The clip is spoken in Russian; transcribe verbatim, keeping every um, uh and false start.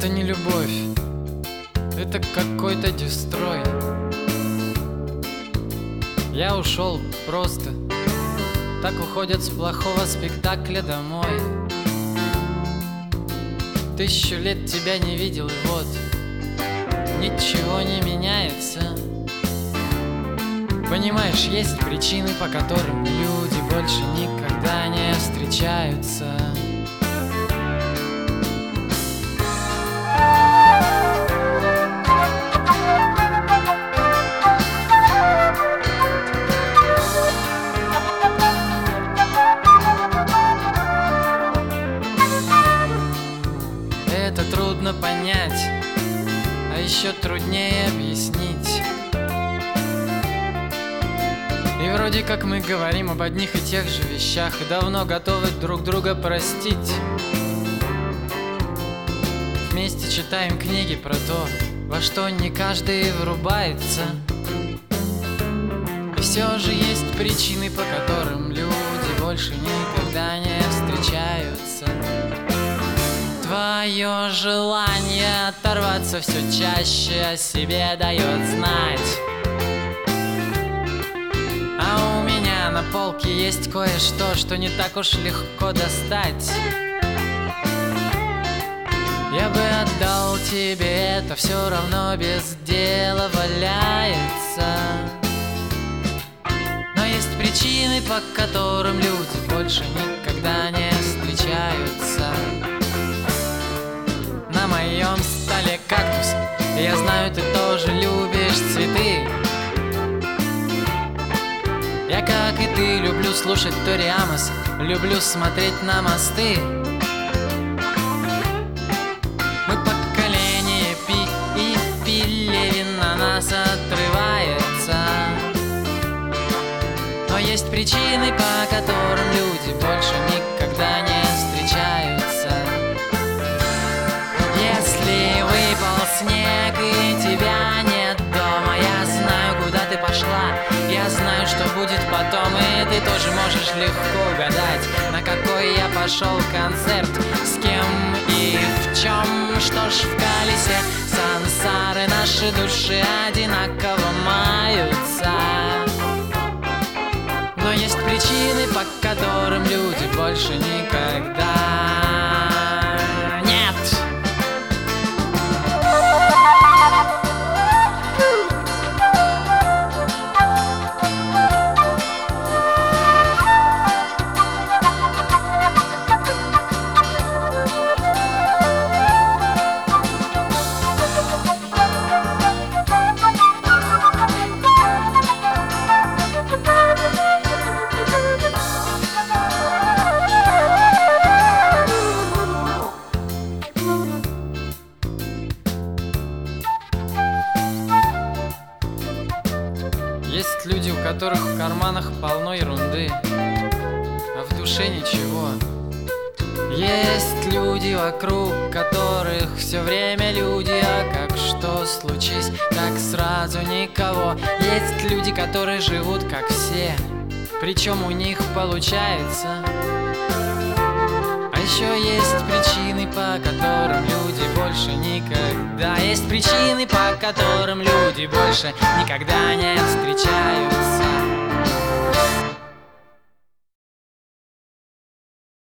Это не любовь, это какой-то дестрой. Я ушел просто, так уходят с плохого спектакля домой. Тысячу лет тебя не видел, и вот ничего не меняется. Понимаешь, есть причины, по которым люди больше никогда не встречаются. Это трудно понять, а еще труднее объяснить. И вроде как мы говорим об одних и тех же вещах и давно готовы друг друга простить. Вместе читаем книги про то, во что не каждый врубается. И все же есть причины, по которым люди больше никогда не встречаются. Твое желание оторваться все чаще о себе дает знать. А у меня на полке есть кое-что, что не так уж легко достать. Я бы отдал тебе это, все равно без дела валяется. Но есть причины, по которым люди больше никогда не встречаются. На моем столе кактус, я знаю, ты тоже любишь цветы. Я, как и ты, люблю слушать Тори Амос, люблю смотреть на мосты. Мы поколение пи и Пелевин на нас отрывается. Но есть причины, по которым люди больше никогда не встречаются. Если выпал снег и тебя нет дома, я знаю, куда ты пошла. Я знаю, что будет потом, и ты тоже можешь легко угадать, на какой я пошел концерт, с кем и в чем. Что ж, в колесе сансары наши души одинаково маются. Но есть причины, по которым люди больше никогда нет. Есть люди, у которых в карманах полно ерунды, а в душе ничего. Есть люди, вокруг которых все время люди, а как что случись, так сразу никого. Есть люди, которые живут как все, причем у них получается. А еще есть причины, по которым люди больше никогда. Есть причины, по которым люди больше никогда не встречаются.